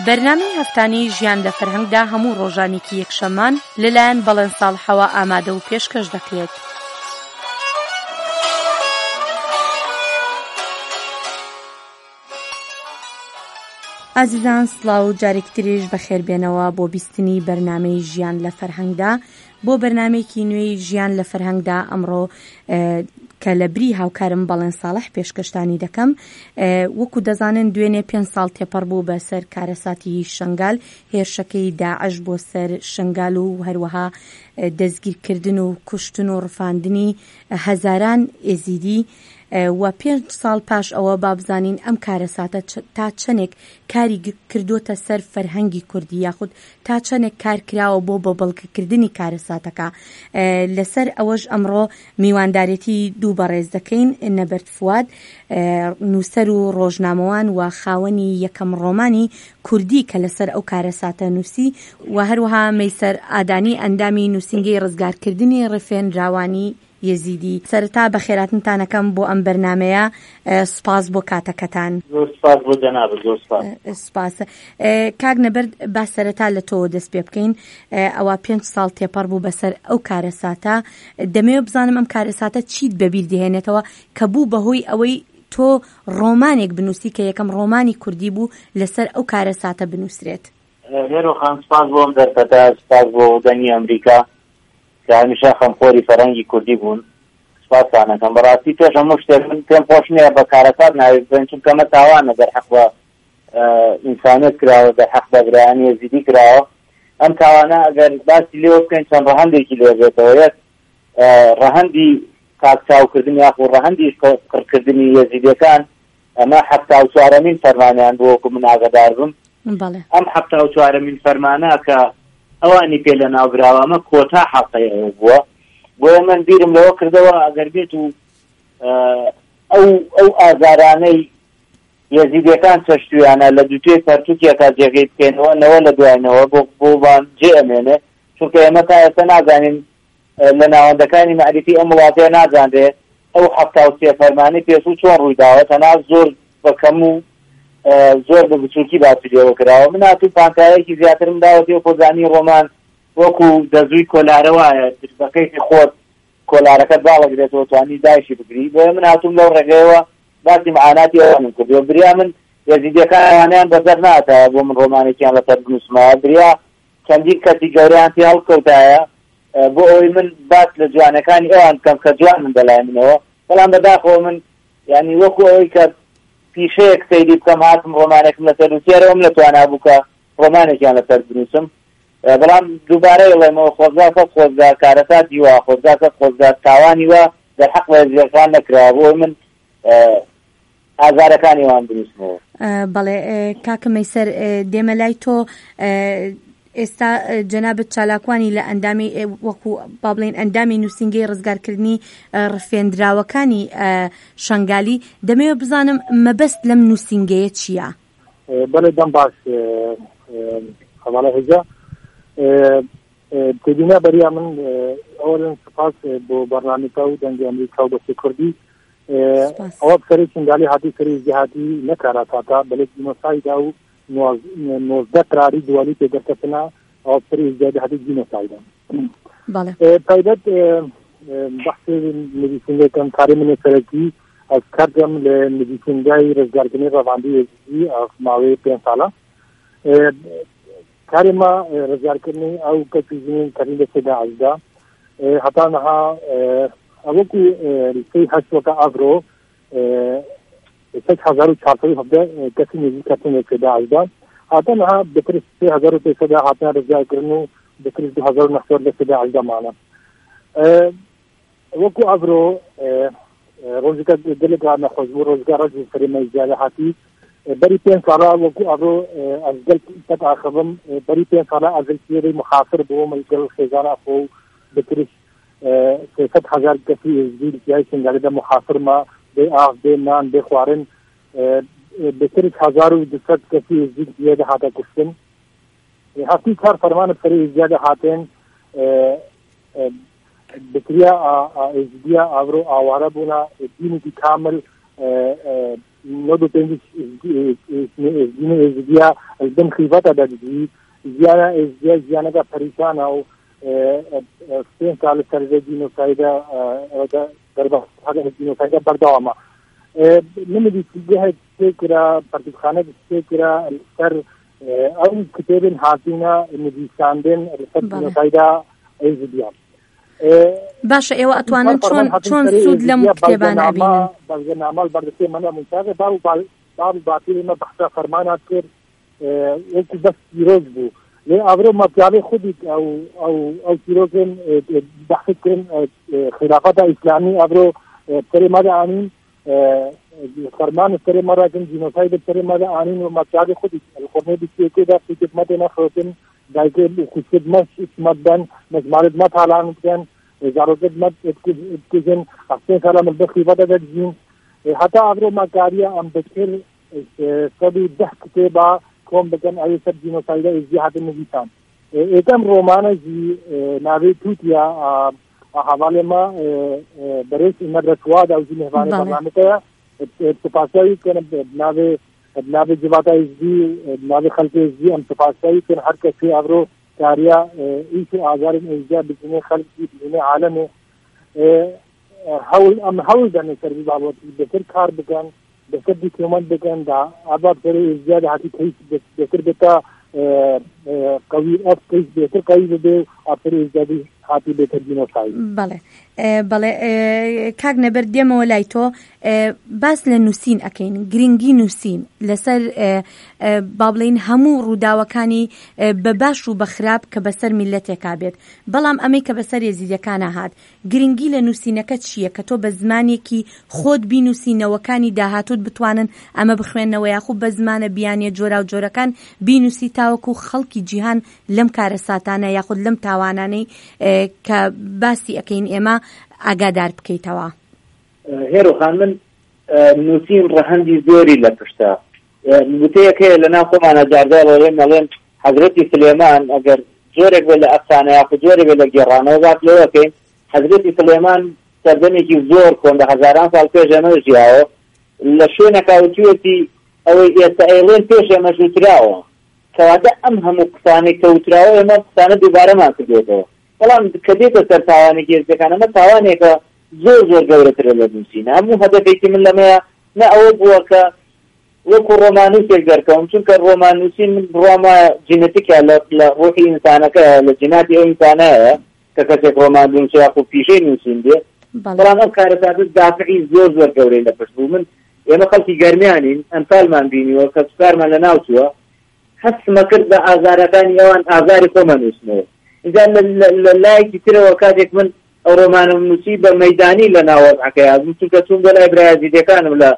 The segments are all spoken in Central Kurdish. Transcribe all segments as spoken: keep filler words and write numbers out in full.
بەرنامەی هەفتانەی ژیان لە فەرهەنگدا هەموو ڕۆژانێکی یەکشەممان لەلایەن بەڵێن ساڵحەوە ئامادە و پێشکەش دەکرێت. ئازیزان سڵاو و جارێکی تریش بەخێربێنەوە بۆ بیستنی بەرنامەی ژیان لە فەرهەنگدا. بۆ بەرنامێکی نوێی ژیان لە فەرهەنگدا ئەمڕۆ کە لە بری هاوکارم بەڵێن ساڵح پێشکەشتانی دەکەم. وەکو دەزانن دوێنێ پێنج ساڵ تێپەڕ بوو بەسەر کارەساتی شنگال، هێرشەکەی داعش بۆ سەر شنگال و هەروەها دەستگیرکردن و کوشتن و ڕفاندنی هەزاران ئێزیدی و پێنج ساڵ پاش ئەوە بابزانین ئەم کارەساتە تا چەندێک کاری کردوتە سەر فەرهەنگی کوردی یاخود تا چەندێک کار کراوە بۆ بەبەڵگەکردنی کارەساتەکە. لەسەر ئەوەش ئەمڕۆ میواندارێتی دوو بەڕێز دەکەین، نەبەرد فواد نووسەر و ڕۆژنامەوان و خاوەنی یەکەم ڕۆمانی کوردی کە لەسەر ئەو کارەساتە نووسی، و هەروەها مەیسەر ئادانی ئەندامی نووسینگەی ڕزگارکردنی ڕفێنراوانی یەزیدی. سەرەتا بەخێراتنتانەکەم بۆ ئەم بەرنامەیە. سپاس بۆ کاتەکەتان. زۆر سپاس بۆ جەناب. زۆر سپاس. سپاس. کاک نەبەرد، با سەرەتا لە تۆ دەست پێ بکەین. ئەوە پێنج ساڵ تێپەڕ بوو بەسەر ئەو کارەساتە. دەمەوێت بزانم ئەم کارەساتە چیت بەبیر دێهێنێتەوە کە بوو بەهۆی ئەوەی تۆ ڕۆمانێک بنووسی کە یەکەم ڕۆمانی کوردی بوو لەسەر ئەو کارەساتە بنووسرێت. هێرۆخان سپاس بۆم دەرفەتە، سپاس بۆ دەنگی ئەمریکا کە هەمیشە خەمخۆری فەرهەنگی کوردی بوون. سپاسانەکەم. بەڕاستی پێش هەموو شتێک من پێم خۆش نییە بە کارەسات ناوێت بێن، چونکە ئەمە تاوانە دەرحەق بە ئینسانیەت کراوە، دەرحەق بە برایانی یەزیدی کراوە. ئەم تاوانە ئەگەر باسی لێوە بکەین چەند ڕەهەندێکی لێ بێتەوە. یەک ڕەهەندی کاکچاوکردنی یاخود ڕەهەندی قڕکردنی یەزیدیەکان، ئەمە حەفتا و چوارەمین فەرمانیان بۆ وەکو من ئاگادار بم. ئەم حەفتا و چوارەمین فەرمانە کە ئەوانی پێ لە ناوبراوە ئەمە کۆتا حەقەی ئەوە بووە. بۆیە من بیرم لەوە کردەوە ئەگەر بێت و ئەو ئەو ئازارانەی یەزیدیەکان چەشتویانە لە دووتێ پەرتوکێکا جێگەی بکەینەوە نەوە لە دوایەنەوە بۆ بۆمان جێ ئەمێنێ، چونکە ئێمە تا ئێستا نازانین لە ناوەندەکانی مەعریفی ئەم وڵاتەیە نازانرێ ئەو حەفتا و سێ فەرمانەی پێشوو چۆن ڕوویداوە، تەنها زۆر بەکەم و زۆر بە بچووکی باسی لێوە کراوە. من هاتوو پانتایەکی زیاترم داوەتی و خۆزانی ڕۆمان وەکو دەزووی کۆلارەوەیە بەکەیفی خۆت کۆلارەکەت باڵەگرێتەوە توانی دایشی بگری. بۆیە من هاتووم لەو ڕێگەیەوە باسی معاناتی ئەوانم کردەوە. بریا من یەزیدیەکان ئەوانیان بەسەر ناتایە بۆ من ڕۆمانێکیان لەسەر بنووسمەوە. بریا چەندین کەسی گەوریان پێ هەڵکەوتایە بۆ ئەوەی من باس لە جوانەکانی ئەوان بکەم کە جوان من بەلای منەوە. بەڵام بەداخەوە من یعنی وەکو ئەوەی کە پیشەیەک سەیری بکەم هاتم ڕۆمانێکم لەسەر نووسێرەوەم نەتوانابوو بووکە ڕۆمانێکیان لەسەر بنووسم. بەڵام دووبارە ئەڵێمەوە خۆزگا کەس خۆزگا کارەساتی وە، خۆزگا کەس خۆزگا تاوانی وە دەرحەق بە یەزیدیەکان نەکراوە بۆ من ئازارەکانی وان بنووسمەوە. بەڵێ کاکە مەیسەر، دێمە لای تۆ. ئێستا جەنابەت چالاکوانی لە ئەندامی وەکو با بڵێن ئەندامی نووسینگەی ڕزگارکردنی ڕفێنراوەکانی شنگالی، دەمەوێت بزانم مەبەست لەم نووسینگەیە چییە؟ بەڵێ دەم باش هەواڵە هێجا تێبینە بەریا من ئەوەن سپاس بۆ بەرنامەکە و دەنگی ئەمریکا و بەسی کوردی. ئەوە بسەری شنگالی هاتی سەری جیهاتی نەکاراتاتا بەلێک جینۆسایدا و نۆزدە تراری دوالی پێدەکەتنا ئەوە بسەری جیهاتی هاتی جینۆسایدا. تایبەت بەحثی نویسینگەکەم کاری منی سەرەکی ئەس کردم لە نویسینگای ڕزگارکردنی ڕەواندی یەزیدی ماوەی پێنج ساڵە. کاری ما ڕزگارکردنی ئەو کەسیزین کەری لە سێداعشدا هەتا نەها ئەوەکو سی هەشت وەکە ئاڤرۆ سێ هەزار و چوار سەد و هەڤدە کەسی نزیک کەسین لە سێداعشدا هەتا نەها بەترس سێ هەزار و پێنج سەدا هاتنە ڕزگارکردن و بەترس دوو هەزار و نەفسەر لە سێداعشدا مانە. وەکو ئاڤرۆ ڕۆژەکە دلێک نەخۆش بوو، ڕۆژگارە سەرمەی زیادە هاتی بەری پێنج ساڵە وەکو ئەڕۆ ئەزگەل تەت ئاخەبم بەری پێنج ساڵە ئەزلکیێری مخافر بووە مەلگەل خێزانە خۆ بترش سێسەد هەزار کەسی ئێزدی لای شنگالیدا مخافرما بێ ئاف بێ نان بێ خواردن بترش هەزار و دووسەد کەسی ئێزدی زیادە هاتە کوشتن. هەفتی چار فەرمانە سەری زیادە هاتێن بکریا ئێزدیە ئاڤرۆ ئاوارە بوونا دینێکی کامل نود پنج ازدیا البن خیفت دادی زیاده ازدیا زیانه کا پریشان او سین سال سر جنوساید دربار هذا جنوساید بردوامه نمدي تجاه فكرة برتقانة فكرة السر أو كتاب حاطينا نبي ساندن السر جنوسايدا أيزديان باشە ئێوە ئەتوانن چۆن چۆن سوود لەم کتێبانە بینن بەڵگەنامە بەردەستێ منە منتاغ باب باب باطل ما بحث فرمانات کرد وەکو بەس پیرۆز بوو لێ ئەوڕۆ مەپیاوی خودی ئەو ئەو ئەو پیرۆزن بەحث کردن خلافەتە ئیسلامی ئەوڕۆ سەرێ مەدە ئانین فرمان سەرێ مەڕاکن جینۆساید سەرێ مەدە ئانین و مەپیاوی خودی الخۆرنێ بسیێکێدا خدمەتێ نەخۆتن دایکێ خدمەت مەدەن مەزمارت مەتاڵان بکەن زارۆکت مەد بکوژن ئەحسێن سەلام البەخیفەتە دەجین حتا ئەوڕۆ مەکاریە ئەم بکر سەدی دەه کتێبا کۆم بکەن ئەوێ سەر جینۆسایدە ئێزی هاتن نویسان ئێکەم ڕۆمانەژی ناوێ تووتیا حواله ما بريس مدرسواد او زي مهباني برنامجها اتفاقية كان بنابي بنابي جباتا ازدي بنابي خلق ازدي ام اتفاقية كان حركة في ابرو كاريا ايش اعزار الازدياء بجنة خلق بجنة عالمي حول ام حول داني سربي بابوت بكر كار بكان بكر دي كمان بكان دا ابا بري ازدياء دا حتي كيس بكر بتا قوي اف كيس بكر قوي بدو ابري ازدياء دي حتي بكر جنوسايد بله بله کاک نەبەر دێمەوە لای تۆ باس لە نووسین ئەکەین گرنگی نووسین لەسەر با بڵێین هەموو ڕووداوەکانی بە باش و بە خراپ کە بەسەر میلەتێکا بێت بەڵام ئەمەی کە بەسەر ێزیدەکانە هات گرنگی لە نووسینەکە چییە کە تۆ بە زمانێکی خۆت بینووسینەوەکانی داهاتوت بتوانن ئەمە بخوێنەوە یاخوب بە زمانە بیانیە جۆرا و جۆرەکان بینووسی تاوەکو خەڵکی جیهان لەم کارە ساتانە یاخود لەم تاوانانەی کە باسی ئەکەین ئێمە ئاگادار بکەیتەوە. هێرۆخان من نووسین ڕەهەندی زۆری لە پشتە گوتەیەکەیە لە ناو خۆمانە جاردار وەڵێن نەڵێن حەزرەتی سلێمان ئەگەر جۆرێک بێت لە ئەفسانە یاخود جۆرێک بێت لە گێڕانەوە بات لەوەکەین حەزرەتی سلێمان سەردەمێکی زۆر کۆن لە هەزاران ساڵ پێش ئەمە ژیاوە لە شوێنێکا وتوێتی ئەوەی ئێستا ئێڵێن پێش ئەمە ژووتراوە کەواتە ئەم هەموو قسانەی کەوتراوە ئێمە قسانە دووبارەمان کردێتەوە بەڵام کە دێتە سەر تاوانێکی هێزەکان ئەمە تاوانێکە زۆر زۆر گەورەترە لە نووسین هەموو هەدەفێکی من لەمەیە نە ئەوە بووە کە وەکو ڕۆمانوسێک دەرکەوم چونکە ڕۆمانوسین من بڕوامە جینەتیکە لە ڕۆحی ئینسانەکە لە جیناتی ئەو ئینسانەیە کە کەسێک ڕۆمان بنووسێ یاخو پیشەی نووسین بێ بەڵام ئەم کارەساتت دافعی زۆر زۆر گەورەی لە پشت بوو من ئێمە خەڵکی گەرمیانین ئەمسالمان بینیوە کە سوکارمان لە ناوچووە هەستمە کرد بە ئازارەکانی ئەوان ئازاری خۆمە نووسنەوە اینجا لە لایەکی ترەوە کاتێک من ئەو ڕۆمانە نووسی بە مەیدانی لە ناوەڕعەکەیان چونکە چوون بە لای برایەزیدەکانم لە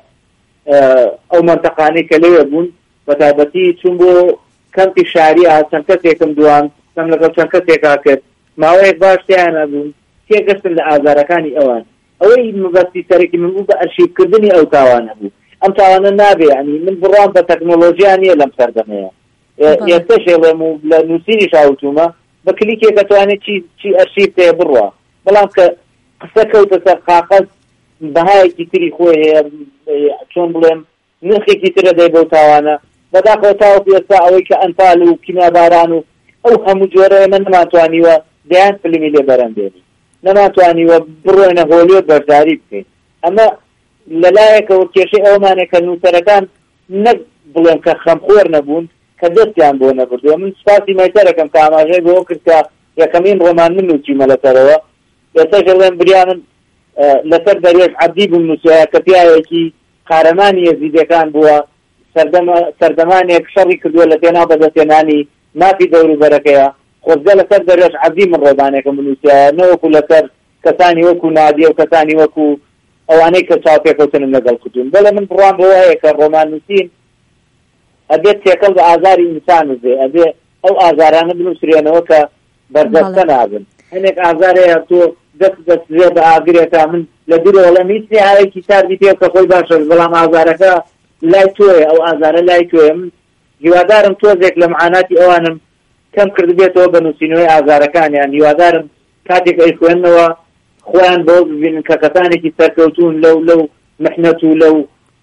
ئەو مەنتەقانەی کە لەوێ بوون بە تایبەتی چوون بۆ کەمپی شاریە چەند کەسێکم دوان چەند لەگەڵ چەند کەسێکا کرد ماوەیەک باش تیانە بوون تێگەشتن لە ئازارەکانی ئەوان ئەوەی مەبەستی سەرەکی من بوو بە ئەرشیڤکردنی ئەو تاوانە بوو ئەم تاوانە نابێ ینی من بڕوام بە تەکنۆلۆژیا نییە لەم سەردەمەیە ئێستا شێڵێم و لە نووسینی شاوتومە بە کلیکێک دەتوانێت چی ئەرشیڤ تێ بڕوە بەڵام کە قسە کەوتە سەر قاقەز بەهایەکی تری خۆی هەیە چۆن بڵێم نرخێکی ترە دەی بەو تاوانە بەداخەوە تاوەکو ئێستا ئەوەی کە ئەنفال و کیمیاباران و ئەو هەموو جۆرە ئێمە نەماتوانیوە دەیان فلمی لێ بەرەندێنی نەماتوانیوە بڕۆینە هۆلیۆ بەرداری بکەین ئەمە لەلایەکەوە کێشەی ئەومانێک کە نووسەرەکان نەک بڵێم کە خەمخۆر نەبوون کە دەستیان بۆ نەبردووە من سپاسی مایتەرەکەم کە ئاماژەی بۆ کرد کە یەکەمین ڕۆمان من نووسیمە لەسەرەوە ئێستا ژەڵێن بریا من لەسەر دەرێژ عەبدی بووم نووسەیە کە پیاوێکی قارەمانی یەزیدەکان بووە سەردەمانێک شەڕی کردووە لە پێناو بەدەستێنانی مافی دەوروبەرەکەیە خۆزگە لەسەر دەرێژ عەبدی من ڕۆمانێکم نووسیایە نەوەکو لەسەر کەسانی وەکو نادیە و کەسانی وەکو ئەوانەی کە چاوپێکەوتنم لەگەڵ کردوون بەڵێ من بڕوام بەوە هەیە کە ڕۆمان نووسین ئەبێت تێکەڵ بە ئازاری ئینسان بێ ئەبێ ئەو ئازارانە بنووسرێنەوە کە بەردەستە نابن هەنێک ئازارەیە تۆ دەست دەستێ بە ئاگرێکە من لە دوورەوەڵە میسری هاوێکی تاردی پێ کە خۆی باشە بەڵام ئازارەکە لای تۆیە ئەو ئازارە لای تۆیە من هیوادارم تۆزێک لە معاناتی ئەوانم کەم کرد بێتەوە بە نووسینەوەی ئازارەکانیان هیوادارم کاتێک ئەی خوێندنەوە خۆیان بۆ ببینن کە کەسانێکی سەرکەوتون لەو لەو محنەت و لەو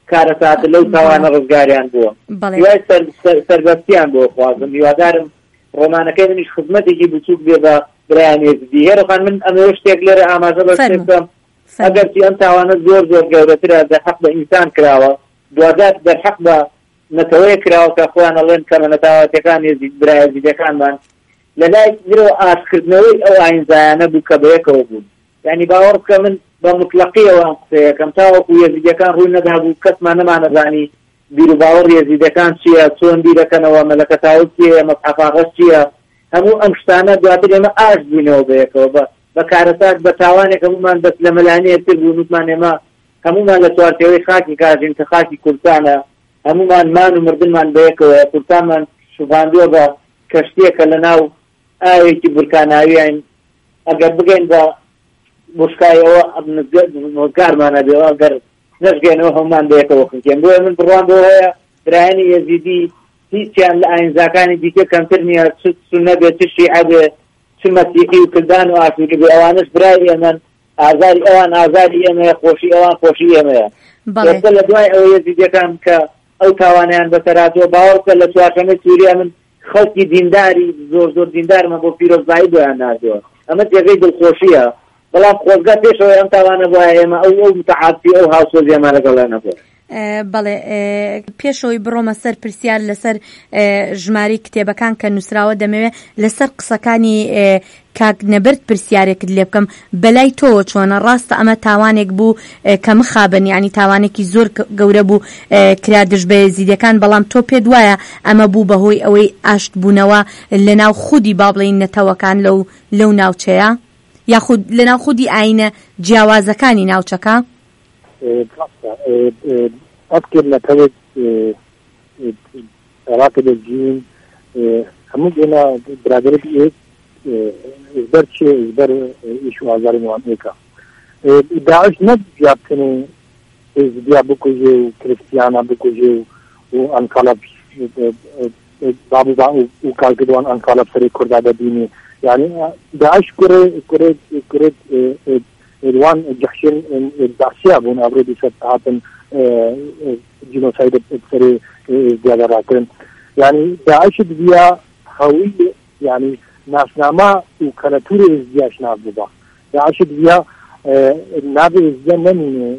کارەسات لەو تاوانە ڕزگاریان بووە دوای سەربەستیان بۆ خوازم هیوادارم ڕۆمانەکەی منیش خزمەتێکی بچووک بێ بە برایان ێزدی هێرەخان من ئەمە شتێک لێرە ئاماژە بە شتێکم ئەگەرچی ئەم تاوانە زۆر زۆر گەورەترە دەرحەق بە ئینسان کراوە دوادات دەرحەق بە نەتەوەی کراوە کە خۆیان ئەڵێن کەمە نەتاواتەکان برای ێزیدەکانمان لە لای زیرەوە ئاشکردنەوەی ئەو ئاینزایانە بوو کە بەیەکەوە بوون یعنی باوەڕ بکە من بە مطلقیەوە ئەم قسەیەکەم تاوەکو یەزیدەکان ڕووی نەدابوو کەسمان نەمانەزانی بیر و باوەڕ یەزیدەکان چییە چۆن بیرەکەنەوە مەلەکە تاوت چییە مەسحەفاغەش چییە هەموو ئەم شتانە دواتر ئێمە ئاش بووینەوە بەیەکەوە بە بە کارەسات بە تاوانێک هەمومان بەس لە مەلانەیەتر بوو وتمان ئێمە هەمومان لە چوارچێوەی خاکی کاژین کە خاکی کوردستانە هەمومان مان و مردنمان بەیەکەوە کوردستانمان شوڤاندووە بە کەشتێکە لە ناو ئاوێکی بورکاناویان ئەگەر بگەین بە بشکایەوە نۆزگارمانە بێەوە ئەگەر نەشگەینەوە هەمومان بەیەکەوە خکێن بۆیە من بڕوانەوە هەیە برایانی یەزیدی هیچیان لە ئاینزاکانی دیکە کەمتر نییە چ سونە بێت چ شیعە بێت چ مەسیحی و کردان و ئاسووری بێ ئەوانش برای ئێمەن ئازاری ئەوان ئازاری ئێمەیە خۆشی ئەوان خۆشی ئێمەیە ئێستا لە دوای ئەوە یەزیدیەکان کە ئەو تاوانیان بەسەراتەوە باوەڕکە لە چوارشەممەی سووریا من خەڵکی دینداری زۆر زۆر دیندارمە بۆ پیرۆزبایی بۆیان ناردەوە ئەمە جێگەی دڵخۆشیە بەڵام خۆزگا پێشەوەی ئەم تاوانە بۆ ئێمە ئەو ئەو متعاطفی ئەو هاوسۆزیەمان لەگەڵیان نەبووە بەڵێ پێشەوەی بڕۆمە سەر پرسیار لەسەر ژماری کتێبەکان کە نووسراوە دەمەوێت لەسەر قسەکانی کاک نەبرد پرسیارێکت لێ بکەم بەلای تۆ چۆنە ڕاستە ئەمە تاوانێک بوو کە مخابن یعنی تاوانێکی زۆر گەورە بوو کرا دژ بە یەزیدیەکان بەڵام تۆ پێت وایە ئەمە بوو بەهۆی ئەوەی ئاشت بوونەوە لە ناو خودی با بڵێین نەتەوەکان لەو لەو ناوچەیە یاخود لە ناو خودی ئاینە جیاوازەکانی ناوچەکە أذكر نتوج عراقي الجين هم جينا برادري إيه إزبر شيء إزبر إيشو عزاري نوان إيكا داعش نج جابتني إزبيا بكوجي وكريستيانا بكوجي وأنقلب بابو بابو وكالكدوان أنقلب سري كردادة ديني يعني داعش كره كره كره الوان جحشين الدعسية بون أبردي ستعاتن جنوسايد بسري زيادة راكن يعني داعش بيا هوية يعني ناسنامة وكالاتوري ازدياش نابوبا داعش بيا نابي ازديان نمين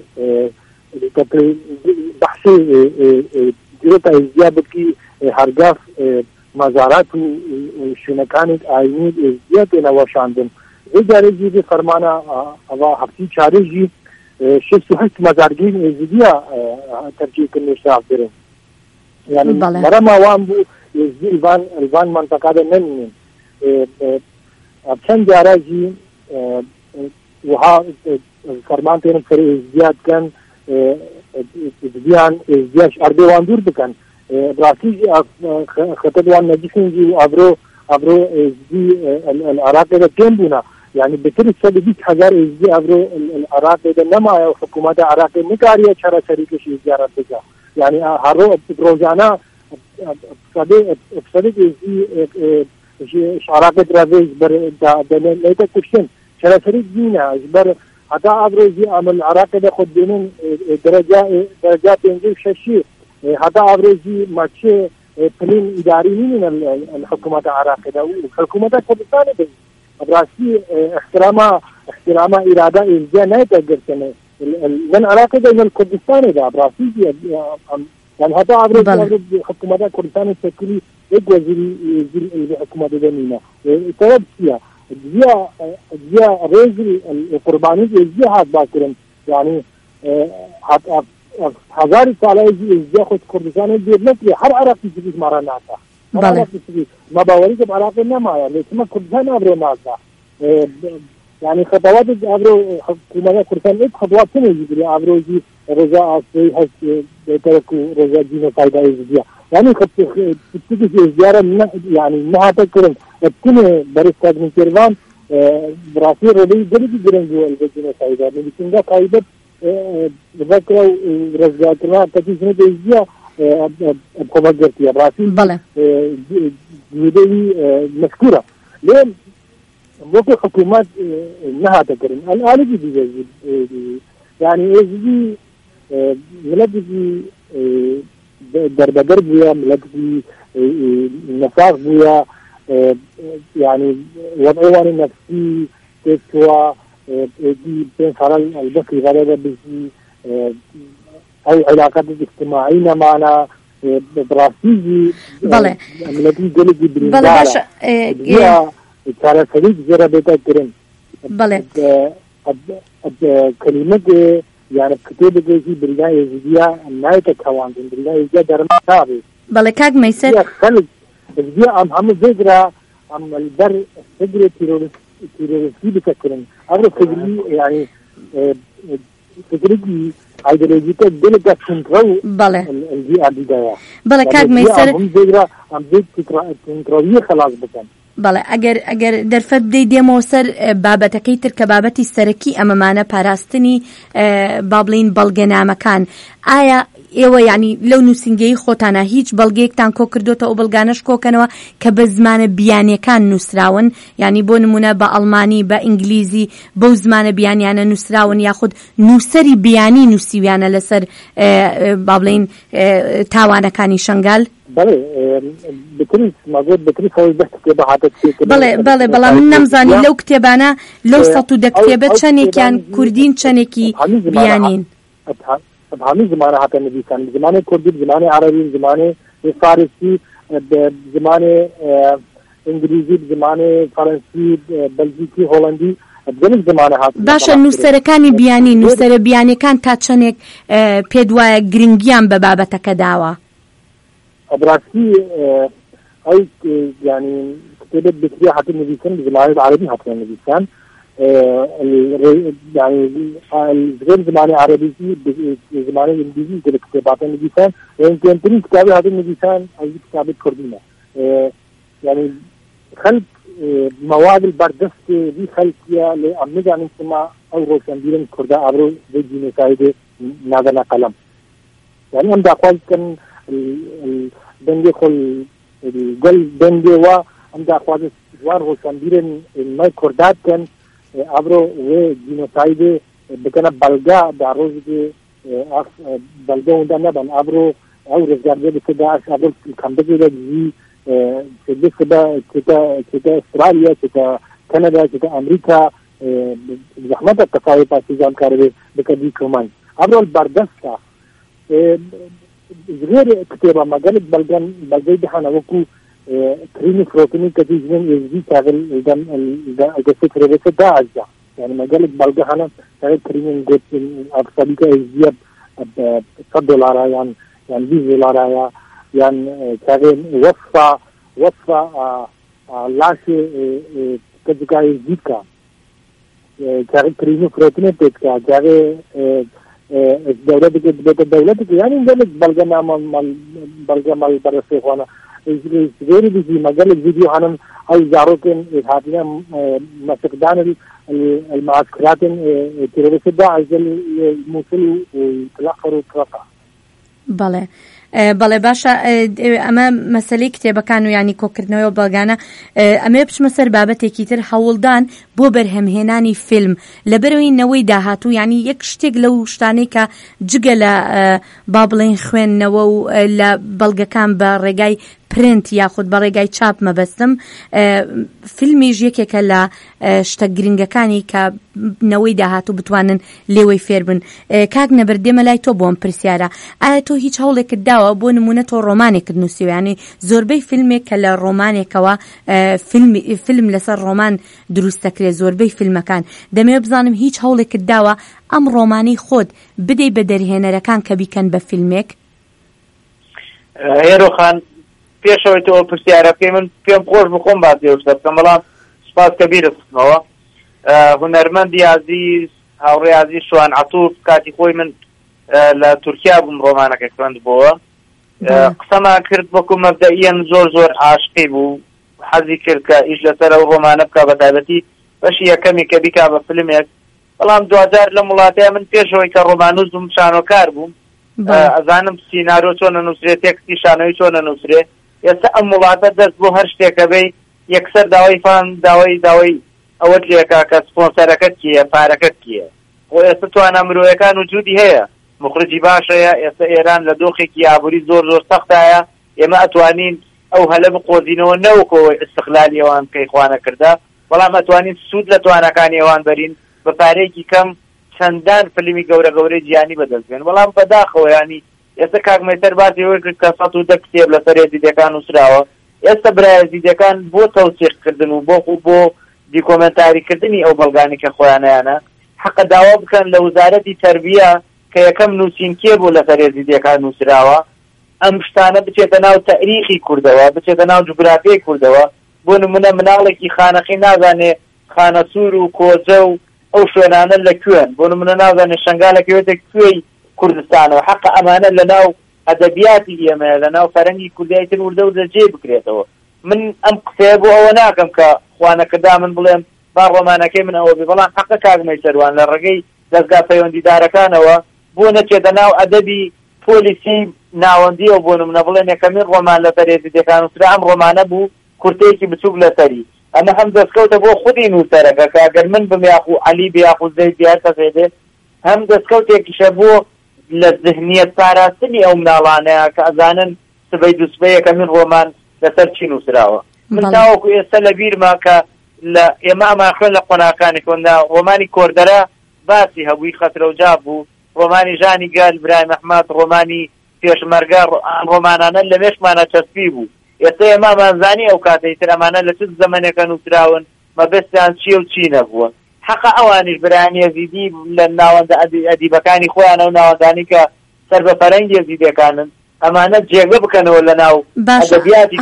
بحثي جرتا ازديا بكي هرقاف مزارات وشنكانت آينين ازديا نواشاندن إدارة جدي فرمانا أوا حفتي شارجي شفت حس مزارجين إزديا ترجيح كل شعب درين يعني مرة ما وام بو الفان الفان منطقة ده من أبشن جارجي وها فرمان تين فري إزديا كان إزديان إزدياش أربعة واندور بكان براسي خطر وان نجسين جي أبرو أبرو إزدي العراق ده كم بنا يعني بتري سبعين هزار إزدي أبرو العراق ده نما حكومة العراق نكارية شرع شريك شيء زيارة بجا يعني هارو بروزانا بصدق بصدق إزدي العراق درافيز بر دا دا ليتا كشتن شرع شريك جينا بر حتى أبرو إزدي عمل العراق ده خد بينن درجة درجات ينزل ششي حتى أبرو إزدي ماشي بلين إداري من الحكومة العراق ده والحكومة كردستان ده براسي احتراما احتراما إرادة إزديا لا يتقرسنا من العراق ده من الكردستان ده براسي يعني حتى أبرو حكومة كردستان السكري يجوزي الحكومة ده مينا ترى فيها جيا جيا رجل القرباني جيا هاد باكرن يعني حتى هزار ساله إزديا خود كردستان ده نتري هر عراقي جديد مرة ناتا ما باوري كم عراقي نما يعني لكن كردستان أبرو ناتا يعني خطوات أبرو حكومة كردستان إيه خطوات سنة يجري أبرو جي رجاء أصلي هس تركو رجاء جينا فايدة إزديا يعني خط تيجي إزديارة يعني ما هتكرن التنة بريستاد من كيرفان براسي ربي جري جرين جوا الجينا فايدة لكن ده فايدة بذكر رجاء كنا تجينا إزديا بخبر جرتيا براسي بلى جدي مذكورة لين وقت حكومات نها تكرم الآن جدي يعني إزدي ملەتێکی دەربەدەر بووە، ملەتێکی نەساغ بووە، يعني وضعوانی نفسی تێکتووە پێنج ساڵە ئەلبەخی غەرەبە بزی ئەو علاقەت اجتماعی نەمانە بڕاستیجی ملەتی گەلێکی بریندارە چارەسەریک زۆرە بێتە کرن کەلیمەت يعني کتێبێکی بریای ێزیدیە نایەتە کەواندن بریای ێزیدیە دەرما نابێت. بەڵێ کاک مەیسەر ێزیدیە ئەم هەموو بێگرا ئەم البەر فکرێ تیرۆریستی بکەکردن ئەڕۆ فکری يعني فکرێکی ئایدۆلۆژیکە گەلێکە تونترە و الجی ئەدیدایە. بەڵێ کاک مەیسەر ئەم بێگرا ئەم بێت تونترەویە خلاص بکەن. بەڵێ ئەگەر ئەگەر دەرفەت بدەی دێمەوە سەر بابەتەکەی تر کە بابەتی سەرەکی ئەمەمانە پاراستنی با بڵین بەڵگەنامەکان، ئایا ئێوە ینی لەو نووسنگەی خۆتانە هیچ بەڵگەیەکتان کۆ کردوتە ئەو بەڵگانەش کۆکەنەوە کە بە زمانە بیانیەکان نووسراون، ینی بۆ نمونە بە ئەڵمانی بە ئینگلیزی بەو زمانە بیانیانە نووسراون یاخود نووسەری بیانی نووسیویانە لەسەر با بڵین تاوانەکانی شەنگال؟ بەڵێ بتریس مازۆر بتری خۆی بەست کتێبە هاتە بەڵێ بەڵێ بەڵام من نەمزانی لەو کتێبانە لەو سەد و دە کتێبە چەندێکیان کوردین چەندێکی بیانین؟ همه زمانه حتی نویسن، زمانه کردی، زمانه عربی، زمانه فارسی، زمانه انگلیزی، زمانه فرانسی، بلژیکی، هولندی، بزنی زمانه حتی. باشە نووسەرەکانی بیانی نووسەرە بیانیەکان تا چەندێک پێت وایە گرنگیان بە بابەتەکە داوە؟ براستی ئەو يعني کتێبێت بکرێ حتی نویسن زمانه عربی حتی نویسن، يعني غير زمانه عربي زمانه انجليزي دل كتابات نویسن يمكن ترين كتابه هذه نویسن أي كتابة كردية يعني خلق مواد البردست دي خلقية لأمني جانب سما أو روشنبيرن كردا أبرو زي جيني سايد نادنا قلم يعني هم داخل كان الدنيا خل الجل دنيا وا هم داخل جوار روشنبيرن ما كردات كان ابرو و جنوساید بکنه بلگا در روز که بلگا اونده نبن ابرو او رزگارده بسه داعش ابرو کمبگی دا جی سجد سبا چتا استرالیا چتا کانادا چتا امریکا زحمت اتفاقی پاسی جانکاره بکه دی کمان ابرو البردستا غیر کتابا مگلک بلگان بلگای دهانا وکو كريمي فروتيني كتير من يزيد شغل الدم الجسد كريبسة ده أجزاء يعني مجالك بلغة هنا شغل كريمي جت أبصاري كأجزاء صد دولار يعني يعني بيس دولار يعني شغل وصفة وصفة لاشة كذا يزيد كا شغل كريمي فروتيني تكا شغل الدولة دي بيت الدولة دي يعني مجالك بلغة نام مال بلغة مال برسي خوانا غير بيجي مجال الفيديو هنم أو زاروكن هاتنا مستخدام المعسكرات التيروريستية داعش الموصل ويتلقوا طرقة. بله. بەڵێ باشە ئەمە مەسەلەی کتێبەکان و ینی کۆکردنەوەی بەڵگانە ئەمێ بچمە سەر بابەتێکی تر هەوڵدان بۆ بەرهەمهێنانی فیلم لەبەرەوەی نەوەی داهاتوو ینی یەک شتێک لەو شتانەی کە جگە لە با بڵێن خوێندنەوە و لە بەڵگەکان بە ڕێگای پرنت یاخود بە ڕێگای چاپ مەبەستم فیلمیش یەکێکە لە شتە گرنگەکانی کە نەوەی داهاتوو بتوانن لێوەی فێر بن. کاک نەبەردێمە لای تۆ بۆم پرسیارە ئایا تۆ هیچ هەوڵێکت داوە بۆ نمونە تۆ ڕۆمانێکت نووسیویانی زۆربەی فیلمێک کە لە ڕۆمانێکەوە فیلم لەسەر ڕۆمان دروست دەکرێت زۆربەی فیلمەکان دەمێ بزانم هیچ هەوڵێکت داوە ئەم ڕۆمانەی خۆت بدەی بە دەرهێنەرەکان کە بیکەن بە فیلمێک؟ هێرۆخان پێشەوەی تۆ پرسیارەکەی من پێم خۆش بخۆم باسیێشتە بکەم بەڵام سپاس کەبیرت بکەمەوە هونەرمەندی عەزیز هاوڕێی عەزیز شوان عەتووف کاتی خۆی من لە تورکیا بووم ڕۆمانەکە خوێندبووە قسەمان کرد وەکو مەبدەئیەن زۆر زۆر عاشقی بوو حەزی کرد کە ئیش لەسەر ئەو ڕۆمانە بکا بە تایبەتی بەشی یەکەمی کە بیکا بە فیلمێک بەڵام دوجار لە وڵاتەیە من پێشەوەی کە ڕۆمانووس بووم شانۆکار بووم ئەزانم سینارۆ چۆنە نووسرێت تێکستی شانۆی چۆنە نووسرێت ئێستا ئەم وڵاتە دەست بۆ هەر شتێکە بێ یەکسەر داوای فان داوای داوای ئەوەت لێکا کە سپۆنسەرەکەت کیە پارەکەت کیە خۆ ئێستا توانە مرۆیەکان وجودی هەیە مخرجی باشەیە. ئێستا ئێران لە دۆخێکی ئابووری زۆر زۆر سەختایە. ئێمە ئەتوانین ئەو هەلە بقۆزینەوە نەوەکەوە استقلالی ئەوان کەی خوانە کردا، بەڵام ئەتوانین سوود لە توانەکانی ئەوان بەرین بە پارەیەکی کەم چەندان فیلمی گەورە گەورەی جیهانی بەدەستبێن. بەڵام بەداخەوە ینی ئێستا کاک مەیسەر باسی ئەوەی کرد کە سەد و دە کتێب لەسەر یەزیدیەکان نووسراوە. ئێستا برای یەزیدیەکان بۆ تەوسیقکردن و بۆ بۆ دیکۆمنتاریکردنی ئەو بەڵگانی کە خۆیانیانە حەقە داوا بکەن لە وزارەتی تەربیە کە یەکەم نووسینکێ بوو لەسەر یەزیدیەکان نووسراوە، ئەم شتانە بچێتە ناو تاریخی کوردەوە، بچێتە ناو جوگرافیای کوردەوە. بۆ نمونە مناڵێکی خانەقی نازانێ خانە سوور و کۆجە و ئەو شوێنانە لەکوێن، بۆ نمونە نازانێ شنگالەکەوێتە کوێی کوردستانەوە. حەقە ئەمانە لە ناو ئەدەبیاتی ئێمە لە ناو فەرەنگی کوردایی تر وردە و دەجێ بکرێتەوە. من ئەم قسەیە بۆ ئەوە ناکەم کە خوانەکەدا من بڵێم با ڕۆمانەکەی من ئەوە بێ، بەڵام حەقە کاک مەیسەروان لە ڕێگەی دەستگا پەیوەندیدارەکانەوە بۆ نەچێتە ناو ئەدەبی پۆلیسی ناوەندیەوە. بۆ نمونە بڵێن یەکەمین ڕۆمان لەسەر یەزیدیەکان نووسرا، ئەم ڕۆمانە بوو کورتەیەکی بچووک لەسەری. ئەمە هەم دەستکەوتە بۆ خودی نووسەرەکە کە ئەگەر من بم یاخو عەلی بێ یاخو زەید بێ هەر کەسێ بێ، هەم دەستکەوتێکیشە بۆ لە ذهنیەت پاراستنی ئەو مناڵانەیە کە ئەزانن سبەی دووسبەی یەکەمین ڕۆمان لەسەر چی نووسراوە. من تاوەکو ئێستا لە بیرما کە لە ئێمە ئەمان خوێن لە قۆناغەکانی کۆندا ڕۆمانی کۆردەرە باسی هەبووی خەترەوجا بوو، ڕۆمانی ژانی گال برای مەحمەد، ڕۆمانی پێشمەرگە، ڕۆمانانە لە مێشمانە چەسپی بوو. ئێستا ئێمامانزانی ئەو کاتەی تر ئەمانە لە چ زەمانێکە نووسراون، مەبەستیان چییە و چی نەبووە. حەقە ئەوانیش برایان یەزیدی لە ناوەندە ئەدیبەکانی خۆیانە و ناوەندانی کە سەر بە فەرەنگی یەزیدیەکانن ئەمانە جێگە بکەنەوە لە ناو ئەدەبیاتی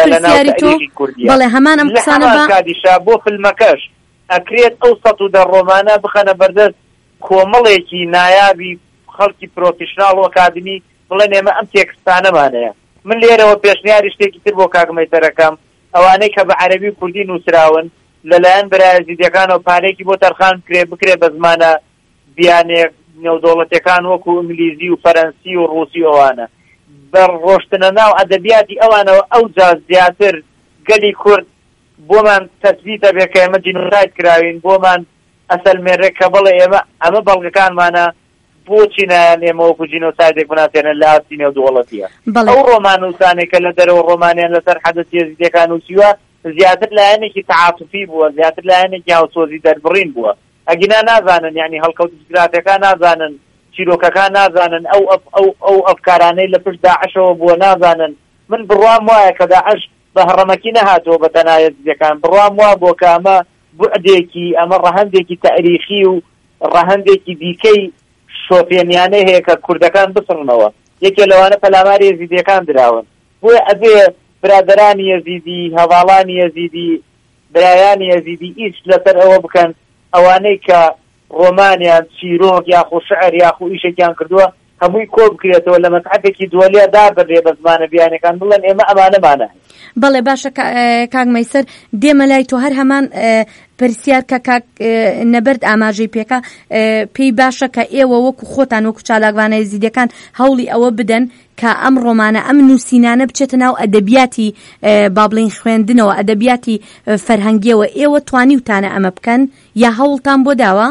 کوردی. بەڵێ هەمان ئەم قسانە کادیشا بۆ فیلمەکەش ئەکرێت ئەو سەد و دە ڕۆمانە بخەنە بەردەست کۆمەڵێکی نایابی خەڵکی پرۆفیشناڵ و ئەکادمی، بڵێن ئێمە ئەم تێکستانەمانەیە. من لێرەوە پێشنیاری شتێکی تر بۆ کاک مەیسەرەکەم، ئەوانەی کە بە عەرەبی کوردی نووسراون لەلایەن برای یەزیدیەکانەوە پارێکی بۆ تەرخان بکرێ بکرێ بە زمانە بیانێک نێودەوڵەتیەکان وەکو ئینگلیزی و فەرەنسی و ڕووسی ئەوانە بە ڕۆشتنە ناو ئەدەبیاتی ئەوانەوە ئەو جا زیاتر گەلی کورد بۆمان تەثبیتە بێ کە ئێمە جینۆساید کراوین، بۆمان ئەسەلمێنرێ کە بڵێ ئێمە ئەمە بەڵگەکانمانە بۆچی نایان ئێمە وەکو جینۆسایدێک بناسێنن لە ئاستی نێودووڵەتیە. ئەو ڕۆمان نووسانێک کە لە دەرەوە ڕۆمانیان لەسەر حەدەث یەزیدیەکان نووسیوە زیاتر لایەنێکی تەعاتوفی بووە، زیاتر لایەنێکی هاوسۆزی دەربڕین بووە. ئەگینا نازانن یعنی هەڵکەوت جگرافیەکان نازانن، چیرۆکەکان نازانن، ئەو ئەو ئەو ئەفکارانەی لە پشت داعشەوە بووە نازانن. من بڕوام وایە کە داعش بە هەڕەمەکی نەهاتەوە بە تەنها یەزیدیەکان، بڕوام وا بۆ کە ئەمە بوعدێکی ئەمە ڕەهەندێکی تاریخی و ڕەهەندێکی دیکەی شۆپێنیانەی هەیە کە کوردەکان بسڕنەوە. یەکێ لەوانە پەلاماری یەزیدیەکان دراون. بۆیە ئەبێ برادرانی یەزیدی، هەواڵانی یەزیدی، برایانی یەزیدی ئیش لەسەر ئەوە بکەن ئەوانەی کە ڕۆمانیان چیرۆک یاخو شعر یاخو ئیشێکیان کردووە هەمووی کۆ بکرێتەوە لە مەتحەفێکی دووەلیا دابڕێ بە زمانە بیانەکان بڵێن ئێمە ئەمانەمانە. بەڵێ باشە کاک مەیسەر، دێمە لای تۆ هەر هەمان پرسیار کە کاک نەبەرد ئاماژەی پێکە، پێی باشە کە ئێوە وەکو خۆتان وەکو چالاکوانە یەزیدیەکان هەوڵی ئەوە بدەن کە ئەم ڕۆمانە ئەم نووسینانە بچێتە ناو ئەدەبیاتی با بڵین خوێندنەوە، ئەدەبیاتی فەرهەنگیەوە. ئێوە توانیوتانە ئەمە بکەن یا هەوڵتان بۆ داوە؟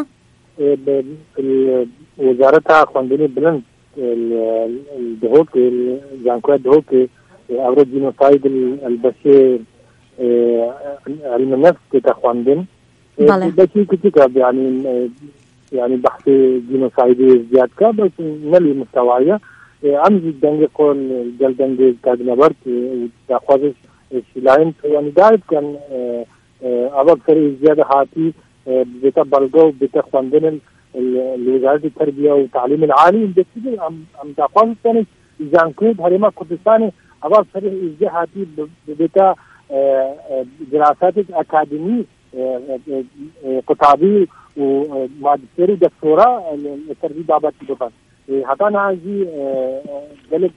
وزارة خوندنی بلند دهوك زانكوات دهوك أورو جينوسايد البشير علم النفس كتخواندن بشي كتيكا يعني يعني بحث جينوسايدي زياد كا بس نلي مستوايا عمزي دنجي قول جل دنجي كاد نبرت تأخذ شلاين يعني دايب كان أبغى فري زيادة هاتي بيتا بلغو بيتا خواندن لوزارة التربية والتعليم العالي بس عم عم تقول ثاني زانكود هريما كردستاني أبغى فري إزدهاتي بيتا دراسات أكاديمية كتابي وماجستيري دكتوراه التربية بابات دوبان حتى نازي قالت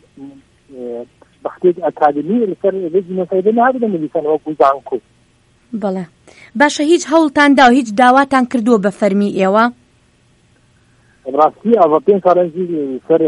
بحث أكاديمي لسر رجل سيدنا هذا اللي كان هو كوزانكو. بله باشە هیچ هەوڵتان دا و هیچ داواتان کردووە بە فەرمی ئێوە؟ ڕاستی ئەوە پێنج ساڵەنجی سەر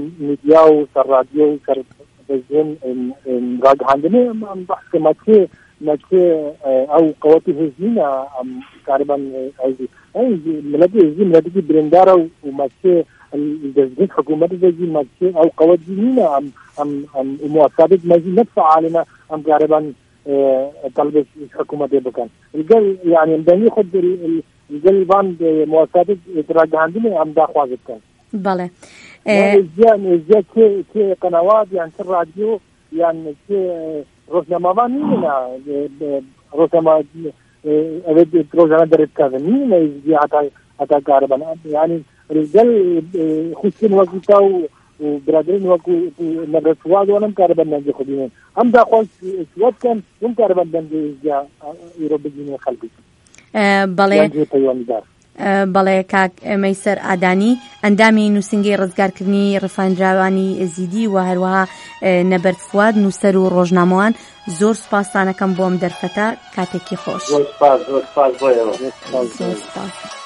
میدیا و سەر رادیۆ و سەر تەلەڤیزیۆن ڕاگەهاندنێ ئەم بەحث کەمەکێ ماچه او قوتي هزينة ام تقريبا اي ملدي هزين ملدي برندارة وماچه الجزء حكومة الجزء ماچه او قوات هزينة ام ام ام مؤسسات ماجي ندفع علينا ام تقريبا طلب الحكومة دي بكان الجل يعني مدني خد الجل باند مؤسسات اتراجع عندنا ام دا خوازت كان بله يعني ازاي كي كي قنوات يعني الراديو يعني كي روزنامه نينا روزنامه ابد روزنامه درت كذا نينا ازاي حتى حتى قاربا يعني الرجال خشين وقتها وبرادرين وقو نبرة سواد وانا مقاربا نجي خدينين هم دا خوش سواد كان مقاربا نجي ازاي يروب الجنين خلقي بله بەڵێ کاک مەیسەر ئادانی ئەندامی نووسنگەی ڕزگارکردنی ڕفاندراوانی زیدی و هەروەها نەبەرد فواد نووسەر و ڕۆژنامەوان زۆر سوپاسانەکەم بۆم دەرفەتە کاتێکی خۆش. زۆر سپاس زۆر سپاس بۆیەوە.